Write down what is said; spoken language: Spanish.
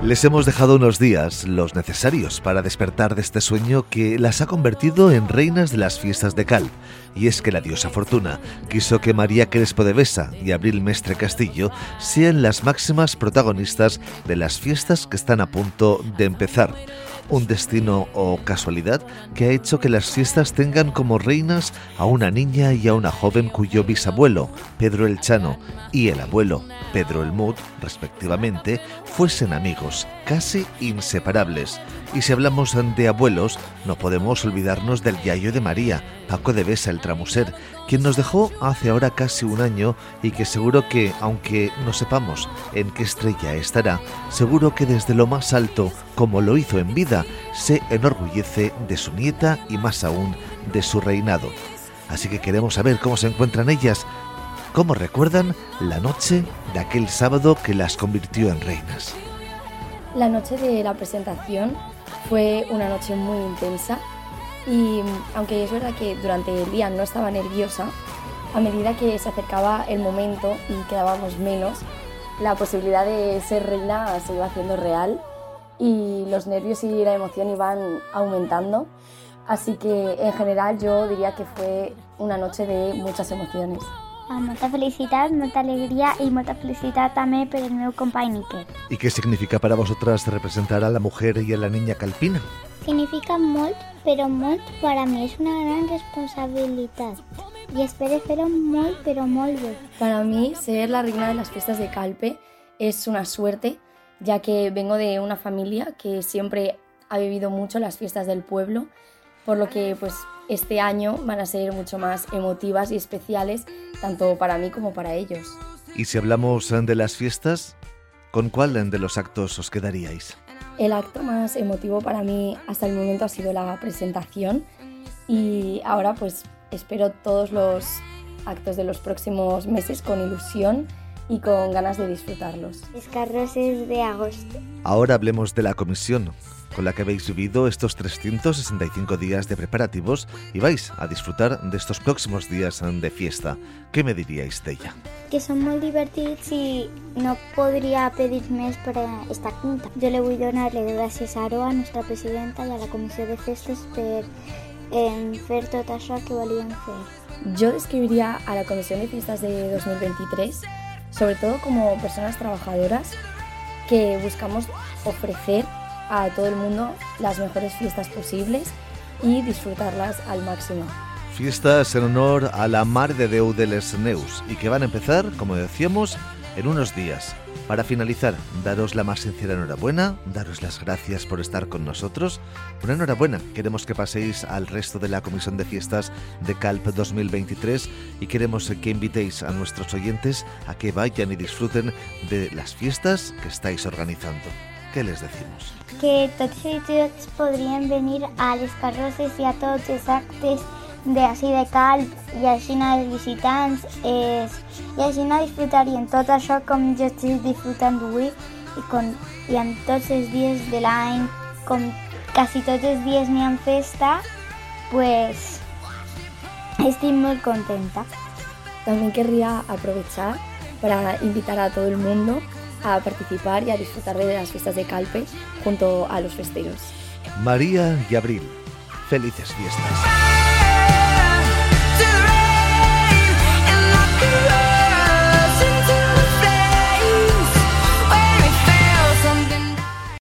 Les hemos dejado unos días, los necesarios para despertar de este sueño que las ha convertido en reinas de las fiestas de Calp. Y es que la diosa Fortuna quiso que María Crespo de Besa y Abril Mestre Castillo sean las máximas protagonistas de las fiestas que están a punto de empezar. Un destino o casualidad que ha hecho que las fiestas tengan como reinas a una niña y a una joven cuyo bisabuelo, Pedro el Chano, y el abuelo, Pedro el Mut, respectivamente, fuesen amigos, casi inseparables. Y si hablamos de abuelos, no podemos olvidarnos del yayo de María, Paco de Besa el Tramuser, quien nos dejó hace ahora casi un año y que seguro que, aunque no sepamos en qué estrella estará, seguro que desde lo más alto, como lo hizo en vida, se enorgullece de su nieta y más aún de su reinado. Así que queremos saber cómo se encuentran ellas, cómo recuerdan la noche de aquel sábado que las convirtió en reinas. La noche de la presentación fue una noche muy intensa y aunque es verdad que durante el día no estaba nerviosa, a medida que se acercaba el momento y quedábamos menos, la posibilidad de ser reina se iba haciendo real y los nervios y la emoción iban aumentando. Así que en general yo diría que fue una noche de muchas emociones. Molta felicitat, molta alegria i molta felicitat també per el meu company Iker. ¿Y qué significa para vosotras representar a la mujer y a la niña calpina? Significa molt, però molt, per a mi és una gran responsabilitat i espero fer-ho molt, però molt bé. Para mí, ser la reina de las fiestas de Calpe es una suerte, ya que vengo de una familia que siempre ha vivido mucho las fiestas del pueblo, por lo que pues este año van a ser mucho más emotivas y especiales, tanto para mí como para ellos. Y si hablamos de las fiestas, ¿con cuál de los actos os quedaríais? El acto más emotivo para mí hasta el momento ha sido la presentación y ahora pues espero todos los actos de los próximos meses con ilusión y con ganas de disfrutarlos. Les carrosses de agosto. Ahora hablemos de la comisión con la que habéis vivido estos 365 días de preparativos y vais a disfrutar de estos próximos días de fiesta. ¿Qué me diríais de ella? Que són molt divertits i no podria pedir més per estar junta. Jo le vull donar les gràcies a Aroa, nostra presidenta, i a la comissió de festes per fer tot això que volíem fer. Yo describiría a la Comisión de Fiestas de 2023 sobre todo como personas trabajadoras que buscamos ofrecer a todo el mundo las mejores fiestas posibles y disfrutarlas al máximo. Fiestas en honor a la Mare de Déu de les Neus y que van a empezar, como decíamos, en unos días. Para finalizar, daros la más sincera enhorabuena, daros las gracias por estar con nosotros. Una enhorabuena, queremos que paséis al resto de la Comisión de Fiestas de Calp 2023 y queremos que invitéis a nuestros oyentes a que vayan y disfruten de las fiestas que estáis organizando. ¿Qué les decimos? Que tots i tots podrien venir a les carrosses i a tots els actes d'ací de Calp i així els visitants i així disfrutarien tot això com jo estic disfrutant avui i amb tots els dies de l'any, com quasi tots els dies n'hi ha festa, pues estic molt contenta. También querría aprovechar para invitar a todo el mundo a participar y a disfrutar de las fiestas de Calpe junto a los festeros. María y Abril, felices fiestas.